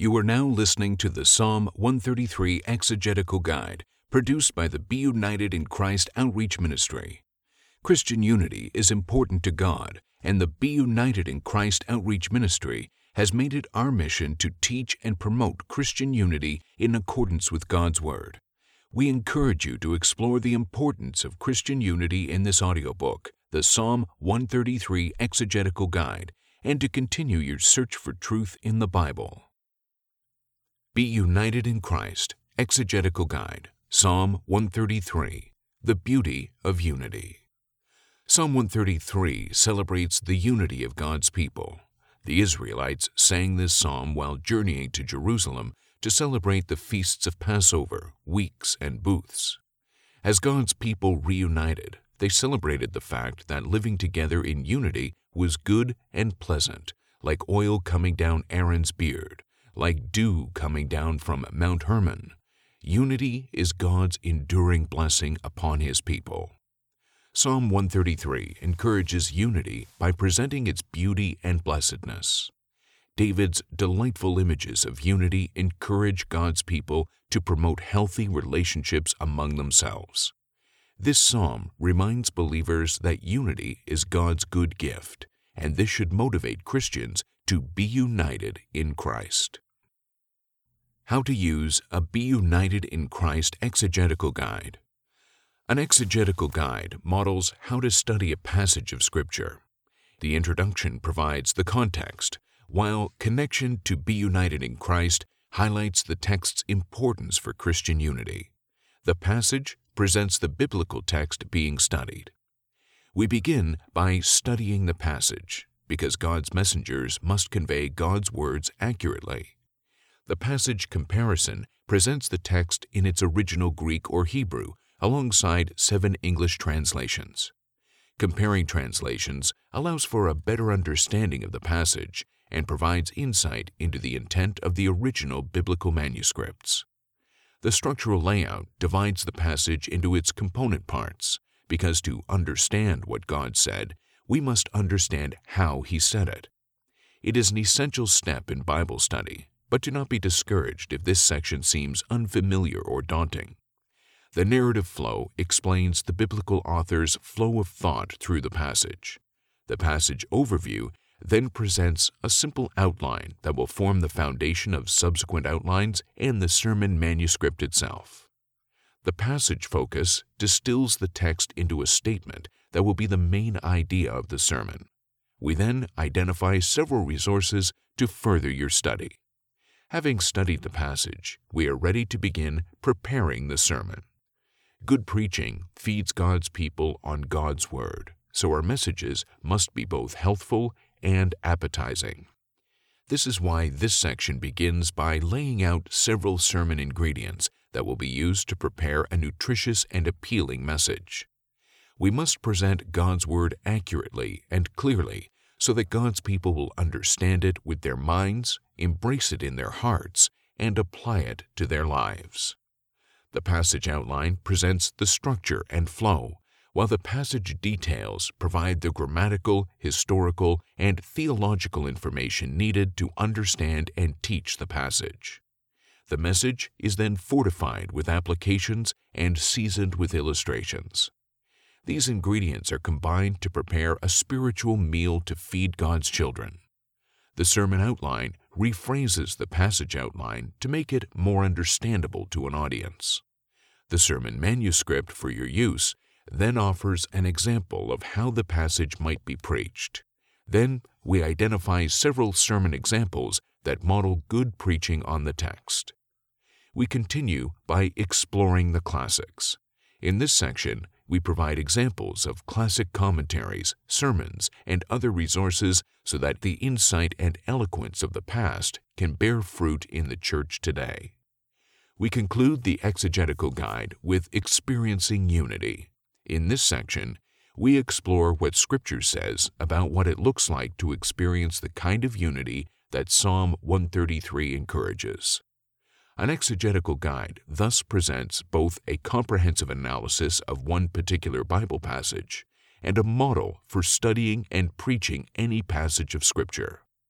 You are now listening to the Psalm 133 Exegetical Guide, produced by the Be United in Christ Outreach Ministry. Christian unity is important to God, and the Be United in Christ Outreach Ministry has made it our mission to teach and promote Christian unity in accordance with God's Word. We encourage you to explore the importance of Christian unity in this audiobook, the Psalm 133 Exegetical Guide, and to continue your search for truth in the Bible. Be United in Christ Exegetical Guide, Psalm 133, The Beauty of Unity. Psalm 133 celebrates the unity of God's people. The Israelites sang this psalm while journeying to Jerusalem to celebrate the feasts of Passover, weeks, and booths. As God's people reunited, they celebrated the fact that living together in unity was good and pleasant, like oil coming down Aaron's beard, like dew coming down from Mount Hermon. Unity is God's enduring blessing upon His people. Psalm 133 encourages unity by presenting its beauty and blessedness. David's delightful images of unity encourage God's people to promote healthy relationships among themselves. This psalm reminds believers that unity is God's good gift, and this should motivate Christians to be united in Christ. How to use a Be United in Christ Exegetical Guide. An exegetical guide models how to study a passage of Scripture. The introduction provides the context, while Connection to Be United in Christ highlights the text's importance for Christian unity. The passage presents the biblical text being studied. We begin by studying the passage, because God's messengers must convey God's words accurately. The passage comparison presents the text in its original Greek or Hebrew alongside 7 English translations. Comparing translations allows for a better understanding of the passage and provides insight into the intent of the original biblical manuscripts. The structural layout divides the passage into its component parts, because to understand what God said, we must understand how He said it. It is an essential step in Bible study, but do not be discouraged if this section seems unfamiliar or daunting. The narrative flow explains the biblical author's flow of thought through the passage. The passage overview then presents a simple outline that will form the foundation of subsequent outlines and the sermon manuscript itself. The passage focus distills the text into a statement that will be the main idea of the sermon. We then identify several resources to further your study. Having studied the passage, we are ready to begin preparing the sermon. Good preaching feeds God's people on God's Word, so our messages must be both healthful and appetizing. This is why this section begins by laying out several sermon ingredients that will be used to prepare a nutritious and appealing message. We must present God's Word accurately and clearly so that God's people will understand it with their minds, embrace it in their hearts, and apply it to their lives. The passage outline presents the structure and flow, while the passage details provide the grammatical, historical, and theological information needed to understand and teach the passage. The message is then fortified with applications and seasoned with illustrations. These ingredients are combined to prepare a spiritual meal to feed God's children. The sermon outline rephrases the passage outline to make it more understandable to an audience. The sermon manuscript for your use then offers an example of how the passage might be preached. Then we identify several sermon examples that model good preaching on the text. We continue by exploring the classics. In this section, we provide examples of classic commentaries, sermons, and other resources so that the insight and eloquence of the past can bear fruit in the church today. We conclude the exegetical guide with experiencing unity. In this section, we explore what Scripture says about what it looks like to experience the kind of unity that Psalm 133 encourages. An exegetical guide thus presents both a comprehensive analysis of one particular Bible passage and a model for studying and preaching any passage of Scripture.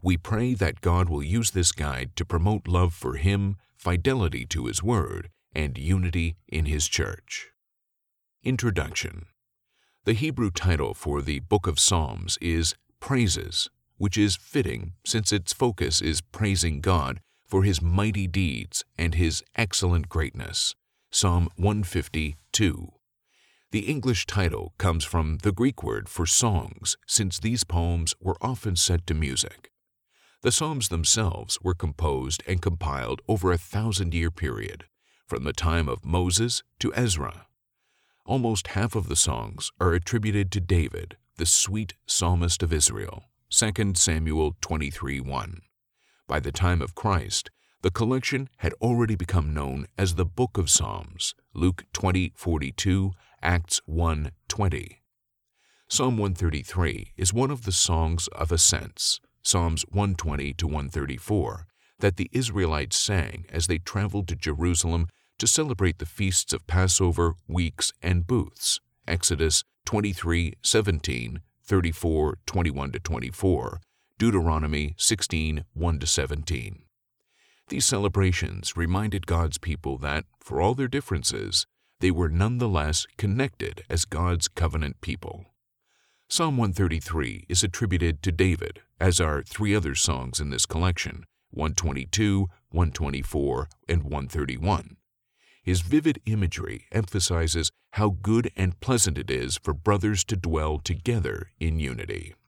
We pray that God will use this guide to promote love for Him, fidelity to His Word, and unity in His Church. Introduction. The Hebrew title for the Book of Psalms is Praises, which is fitting since its focus is praising God for His mighty deeds and His excellent greatness. Psalm 150:2. The English title comes from the Greek word for songs, since these poems were often set to music. The Psalms themselves were composed and compiled over a 1,000-year period, from the time of Moses to Ezra. Almost half of the songs are attributed to David, the sweet psalmist of Israel, 2 Samuel 23:1. By the time of Christ, the collection had already become known as the Book of Psalms, Luke 20:42, Acts 1:20. Psalm 133 is one of the songs of ascents, Psalms 120 to 134, that the Israelites sang as they traveled to Jerusalem to celebrate the feasts of Passover, weeks, and booths, Exodus 23:17, 34:21-24, Deuteronomy 16:1-17. These celebrations reminded God's people that, for all their differences, they were nonetheless connected as God's covenant people. Psalm 133 is attributed to David, as are three other songs in this collection, 122, 124, and 131. His vivid imagery emphasizes how good and pleasant it is for brothers to dwell together in unity.